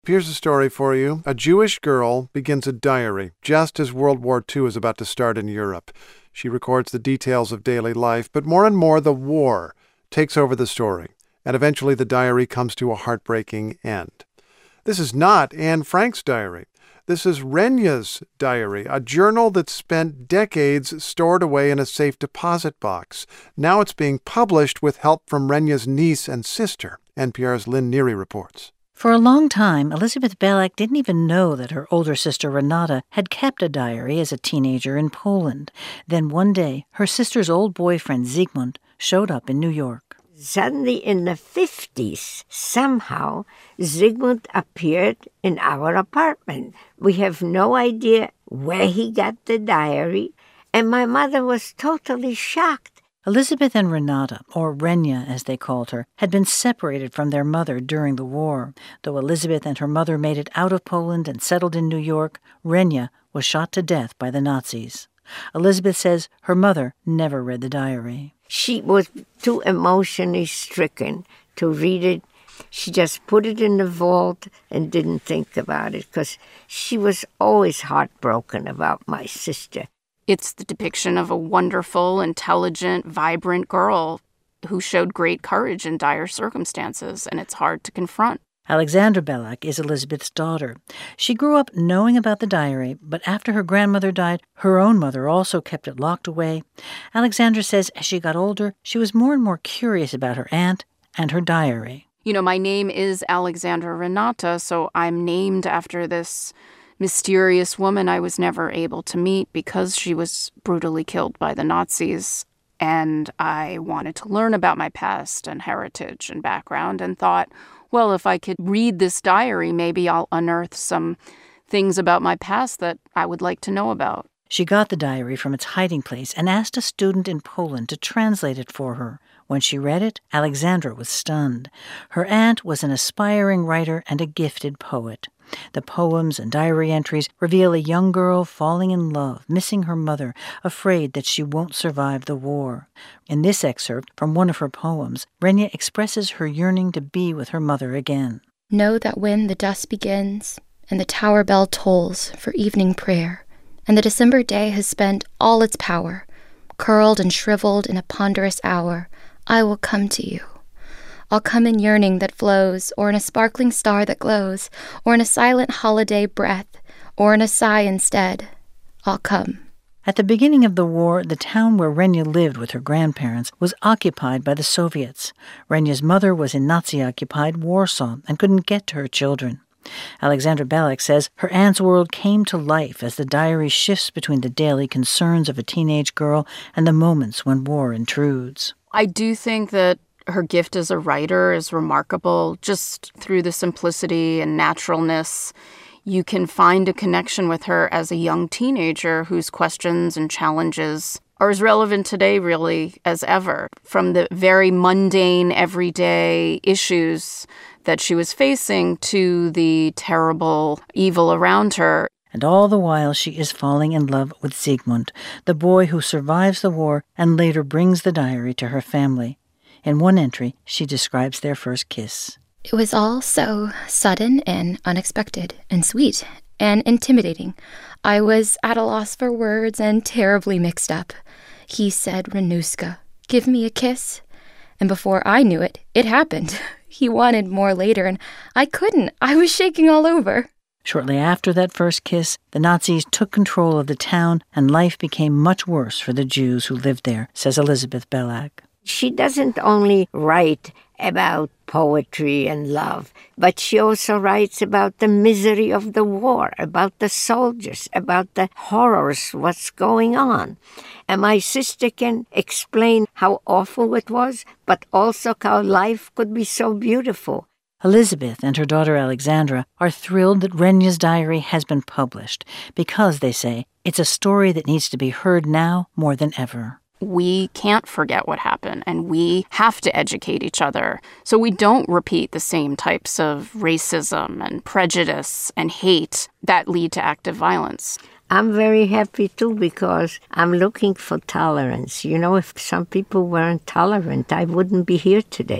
Here's a story for you. A Jewish girl begins a diary just as World War II is about to start in Europe. She records the details of daily life, but more and more the war takes over the story, and eventually the diary comes to a heartbreaking end. This is not Anne Frank's diary. This is Renya's diary, a journal that spent decades stored away in a safe deposit box. Now it's being published with help from Renya's niece and sister, NPR's Lynn Neary reports. For a long time, Elizabeth Belack didn't even know that her older sister Renata had kept a diary as a teenager in Poland. Then one day, her sister's old boyfriend Zygmunt showed up in New York. Suddenly in the 50s, somehow, Zygmunt appeared in our apartment. We have no idea where he got the diary, and my mother was totally shocked. Elizabeth and Renata, or Renya as they called her, had been separated from their mother during the war. Though Elizabeth and her mother made it out of Poland and settled in New York, Renya was shot to death by the Nazis. Elizabeth says her mother never read the diary. She was too emotionally stricken to read it. She just put it in the vault and didn't think about it because she was always heartbroken about my sister. It's the depiction of a wonderful, intelligent, vibrant girl who showed great courage in dire circumstances, and it's hard to confront. Alexandra Belack is Elizabeth's daughter. She grew up knowing about the diary, but after her grandmother died, her own mother also kept it locked away. Alexandra says as she got older, she was more and more curious about her aunt and her diary. You know, my name is Alexandra Renata, so I'm named after this mysterious woman I was never able to meet because she was brutally killed by the Nazis. And I wanted to learn about my past and heritage and background and thought, well, if I could read this diary, maybe I'll unearth some things about my past that I would like to know about. She got the diary from its hiding place and asked a student in Poland to translate it for her. When she read it, Alexandra was stunned. Her aunt was an aspiring writer and a gifted poet. The poems and diary entries reveal a young girl falling in love, missing her mother, afraid that she won't survive the war. In this excerpt from one of her poems, Renya expresses her yearning to be with her mother again. Know that when the dusk begins, and the tower bell tolls for evening prayer, and the December day has spent all its power, curled and shriveled in a ponderous hour, I will come to you. I'll come in yearning that flows, or in a sparkling star that glows, or in a silent holiday breath, or in a sigh instead. I'll come. At the beginning of the war, the town where Renya lived with her grandparents was occupied by the Soviets. Renya's mother was in Nazi-occupied Warsaw and couldn't get to her children. Alexandra Belack says her aunt's world came to life as the diary shifts between the daily concerns of a teenage girl and the moments when war intrudes. I do think that her gift as a writer is remarkable. Just through the simplicity and naturalness, you can find a connection with her as a young teenager whose questions and challenges are as relevant today, really, as ever. From the very mundane, everyday issues that she was facing to the terrible evil around her. And all the while she is falling in love with Zygmunt, the boy who survives the war and later brings the diary to her family. In one entry, she describes their first kiss. It was all so sudden and unexpected and sweet and intimidating. I was at a loss for words and terribly mixed up. He said, Renuska, give me a kiss. And before I knew it, it happened. He wanted more later, and I couldn't. I was shaking all over. Shortly after that first kiss, the Nazis took control of the town, and life became much worse for the Jews who lived there, says Elizabeth Belack. She doesn't only write about poetry and love, but she also writes about the misery of the war, about the soldiers, about the horrors, what's going on. And my sister can explain how awful it was, but also how life could be so beautiful. Elizabeth and her daughter Alexandra are thrilled that Renya's diary has been published because, they say, it's a story that needs to be heard now more than ever. We can't forget what happened, and we have to educate each other so we don't repeat the same types of racism and prejudice and hate that lead to active violence. I'm very happy, too, because I'm looking for tolerance. You know, if some people weren't tolerant, I wouldn't be here today.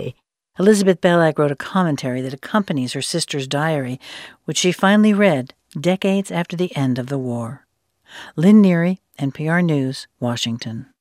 Elizabeth Belak wrote a commentary that accompanies her sister's diary, which she finally read decades after the end of the war. Lynn Neary, NPR News, Washington.